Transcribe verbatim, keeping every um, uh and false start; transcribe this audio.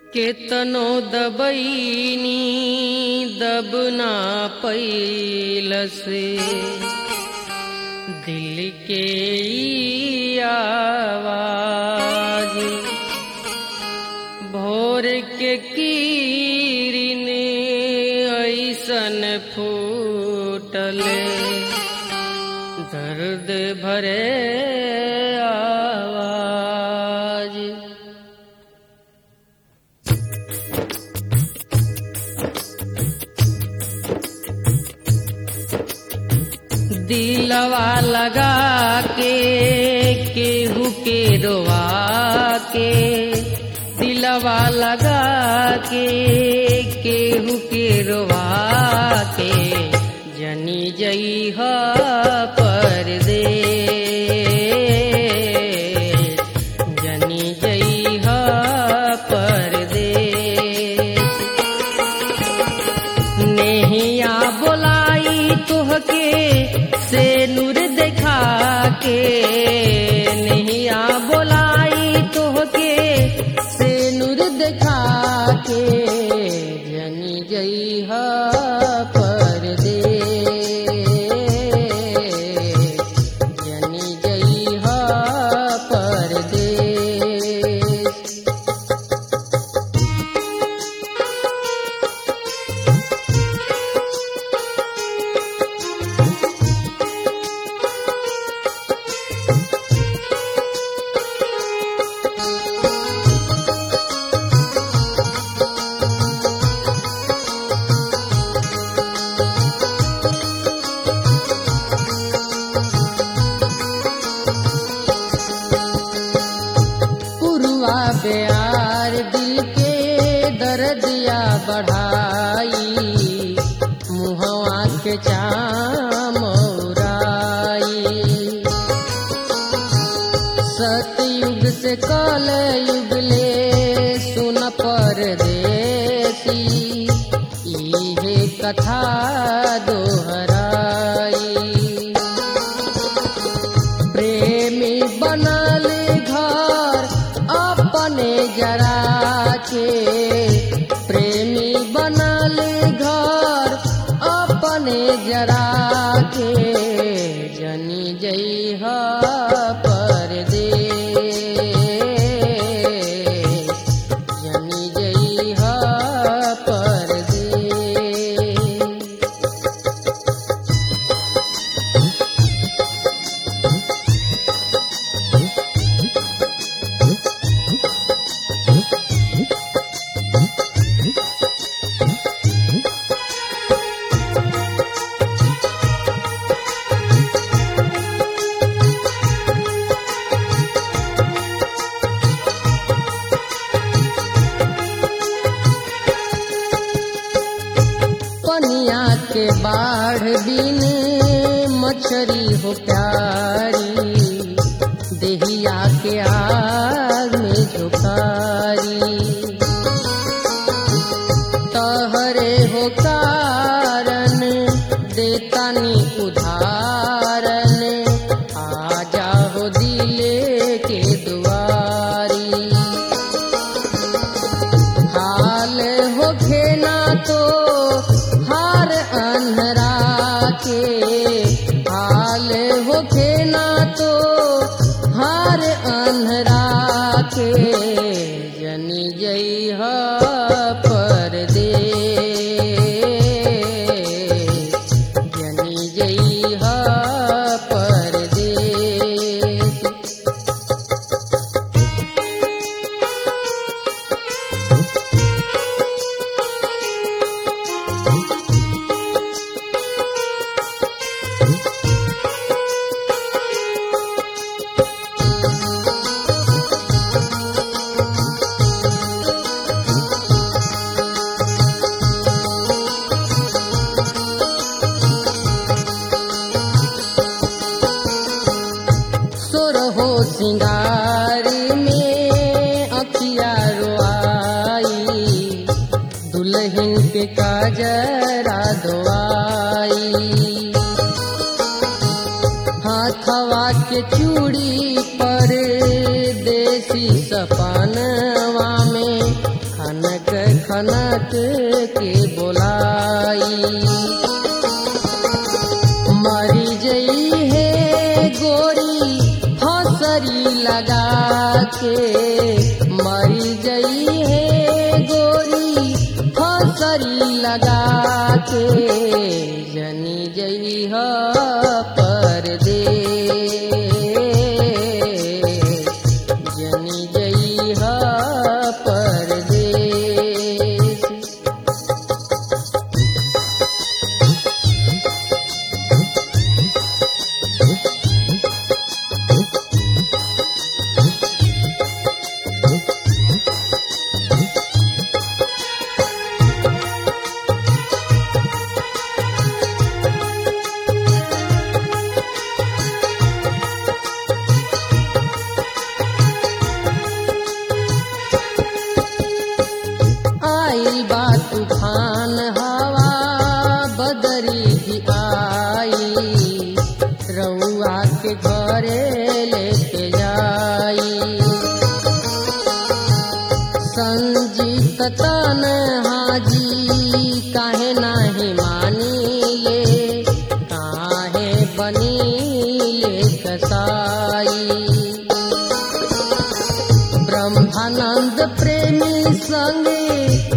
केतनो दबैनी दब ना पैलस दिल के ई आवाज भोर के किरण ऐसन फूटल दर्द भरे आवाज। दिलवा लगा के केहू के रोवा के दिलवा लगा के केहू के रोवा के जनी जइह परदेस जनी जइह परदेस। नेहिया बोलाई तुहके से नूर देखा के नैया बोलाई तोहके से नूर देखा के जनी जइह परदेस जनी जइह परदेस। प्यार दिल के दर्दिया बढ़ाई मुहवा के चाम उड़ाई सतयुग से कल युग ले सुन परदेसी इहे कथा दोहराई। प्रेमी बनल घर अपने जरा के प्रेमी बनल घर अपने जरा के जनी जइह परदेस जनी जइह परदेस। पनिया के बाढ़ बिन मछरी हो प्यारी देहिया के आग में झुकारी तहरे हो कारण देतानी उधारन आजा हो दिले के दुआरी। हाल हो खेना तो हार अन्हरा के हाल हो खेना तो हार अन्हरा के जनी जइह परदेस जनी जइह परदेस। हो सिंगार में अखिया रोआई दुल्हन के काजरा दोआई हाथवा के चूड़ी पर देसी सपनवा में खन कनक के बोलाई। मरी जई है गोरी फसरी लगा के, मरी जई है गोरी फसरी लगा के, जनी जई है परदेस, जनी जई है परदेस। आइल बा तूफान हवा बदरी भी आई, रउआ के घरे लेके जाई। संजीत तन हाजी काहे नाही मानी ले, काहे बनी ले कसाई। ब्रह्मानंद प्रेमी संगे